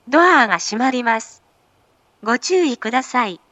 ドアが閉まります。ご注意ください。